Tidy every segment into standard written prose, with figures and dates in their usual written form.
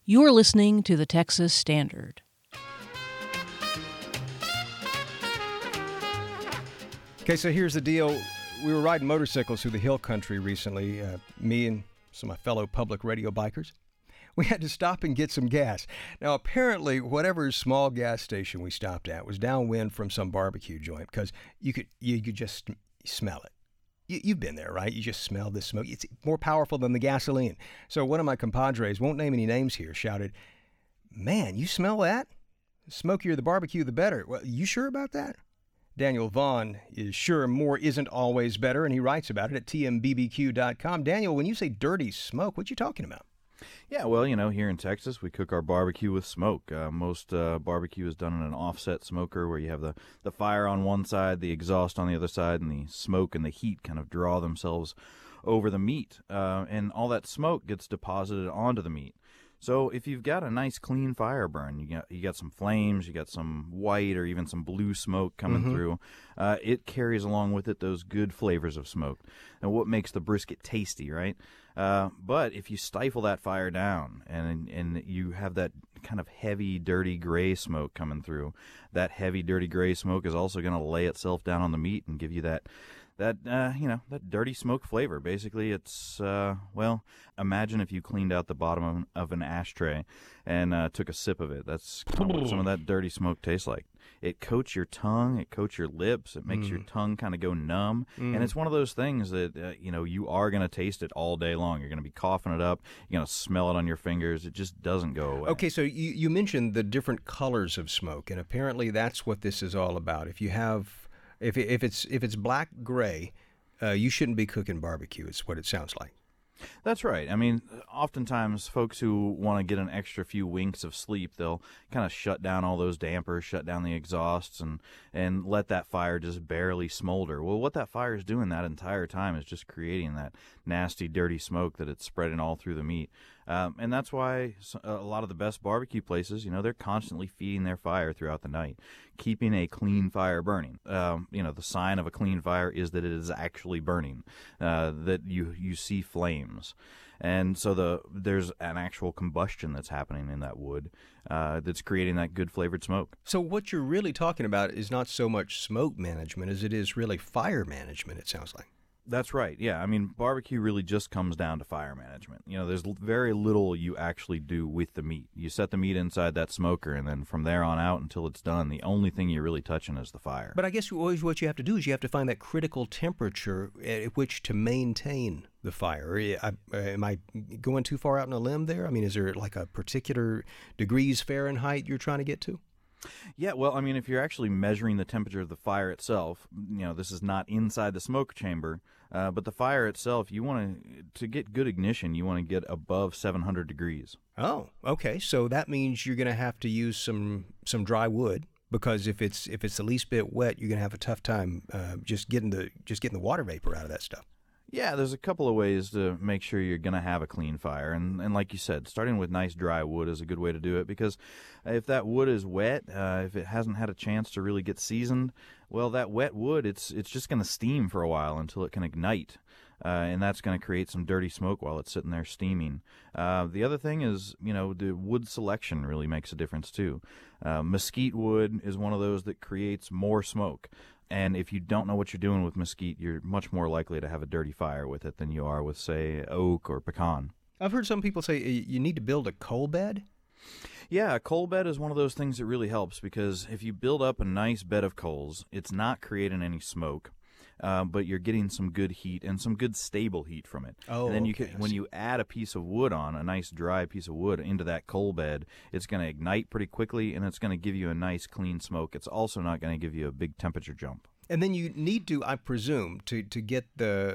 You're listening to the Texas Standard. Okay, so here's the deal. We were riding motorcycles through the hill country recently, me and some of my fellow public radio bikers. We had to stop and get some gas. Now, apparently, whatever small gas station we stopped at was downwind from some barbecue joint because you could just smell it. You've been there, right? You just smell the smoke. It's more powerful than the gasoline. So one of my compadres, won't name any names here, shouted, "Man, you smell that? The smokier the barbecue, the better." Well, you sure about that? Daniel Vaughn is sure more isn't always better, and he writes about it at tmbbq.com. Daniel, when you say dirty smoke, what you talking about? Yeah, well, here in Texas, we cook our barbecue with smoke. Most barbecue is done in an offset smoker where you have the fire on one side, the exhaust on the other side, and the smoke and the heat kind of draw themselves over the meat. And all that smoke gets deposited onto the meat. So if you've got a nice clean fire burn, you got some flames, you got some white or even some blue smoke coming through, it carries along with it those good flavors of smoke. And what makes the brisket tasty, right? But if you stifle that fire down and you have that kind of heavy, dirty gray smoke coming through, that heavy, dirty gray smoke is also going to lay itself down on the meat and give you that dirty smoke flavor. Basically, it's, imagine if you cleaned out the bottom of an ashtray and took a sip of it. That's kind of what some of that dirty smoke tastes like. It coats your tongue, it coats your lips, it makes your tongue kind of go numb, and it's one of those things that, you are going to taste it all day long. You're going to be coughing it up, you're going to smell it on your fingers. It just doesn't go away. Okay, so you mentioned the different colors of smoke, and apparently that's what this is all about. If you have... If it's black gray, you shouldn't be cooking barbecue. It's what it sounds like. That's right. I mean, oftentimes folks who want to get an extra few winks of sleep, they'll kind of shut down all those dampers, shut down the exhausts, and let that fire just barely smolder. Well, what that fire is doing that entire time is just creating that nasty, dirty smoke that it's spreading all through the meat. And that's why a lot of the best barbecue places, they're constantly feeding their fire throughout the night, keeping a clean fire burning. The sign of a clean fire is that it is actually burning, that you see flames. And so there's an actual combustion that's happening in that wood that's creating that good flavored smoke. So what you're really talking about is not so much smoke management as it is really fire management, it sounds like. That's right. Yeah. I mean, barbecue really just comes down to fire management. There's very little you actually do with the meat. You set the meat inside that smoker, and then from there on out until it's done, the only thing you're really touching is the fire. But I guess always what you have to do is you have to find that critical temperature at which to maintain the fire. Am I going too far out on a limb there? I mean, is there like a particular degrees Fahrenheit you're trying to get to? Yeah, well, I mean, if you're actually measuring the temperature of the fire itself, this is not inside the smoke chamber, but the fire itself, you want to get good ignition, you want to get above 700 degrees. Oh, okay. So that means you're going to have to use some dry wood, because if it's the least bit wet, you're going to have a tough time just getting the water vapor out of that stuff. Yeah, there's a couple of ways to make sure you're going to have a clean fire. And like you said, starting with nice dry wood is a good way to do it, because if that wood is wet, if it hasn't had a chance to really get seasoned, well, that wet wood, it's just going to steam for a while until it can ignite. And that's going to create some dirty smoke while it's sitting there steaming. The other thing is, the wood selection really makes a difference too. Mesquite wood is one of those that creates more smoke. And if you don't know what you're doing with mesquite, you're much more likely to have a dirty fire with it than you are with, say, oak or pecan. I've heard some people say you need to build a coal bed. Yeah, a coal bed is one of those things that really helps, because if you build up a nice bed of coals, it's not creating any smoke. But you're getting some good heat and some good stable heat from it. Oh, and then when you add a piece of wood on, a nice dry piece of wood into that coal bed, it's going to ignite pretty quickly, and it's going to give you a nice clean smoke. It's also not going to give you a big temperature jump. And then you need to, I presume, to get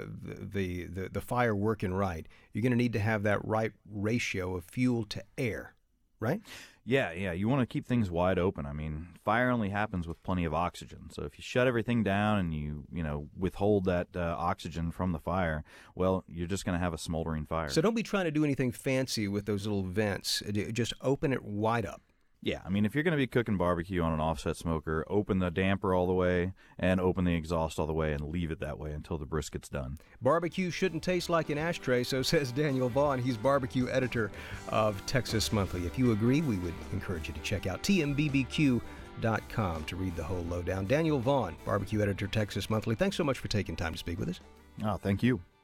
the fire working right, you're going to need to have that right ratio of fuel to air, right? Yeah, you want to keep things wide open. I mean, fire only happens with plenty of oxygen. So if you shut everything down and you withhold that oxygen from the fire, well, you're just going to have a smoldering fire. So don't be trying to do anything fancy with those little vents. Just open it wide up. Yeah, I mean, if you're going to be cooking barbecue on an offset smoker, open the damper all the way and open the exhaust all the way and leave it that way until the brisket's done. Barbecue shouldn't taste like an ashtray, so says Daniel Vaughn. He's barbecue editor of Texas Monthly. If you agree, we would encourage you to check out tmbbq.com to read the whole lowdown. Daniel Vaughn, barbecue editor, Texas Monthly. Thanks so much for taking time to speak with us. Oh, thank you.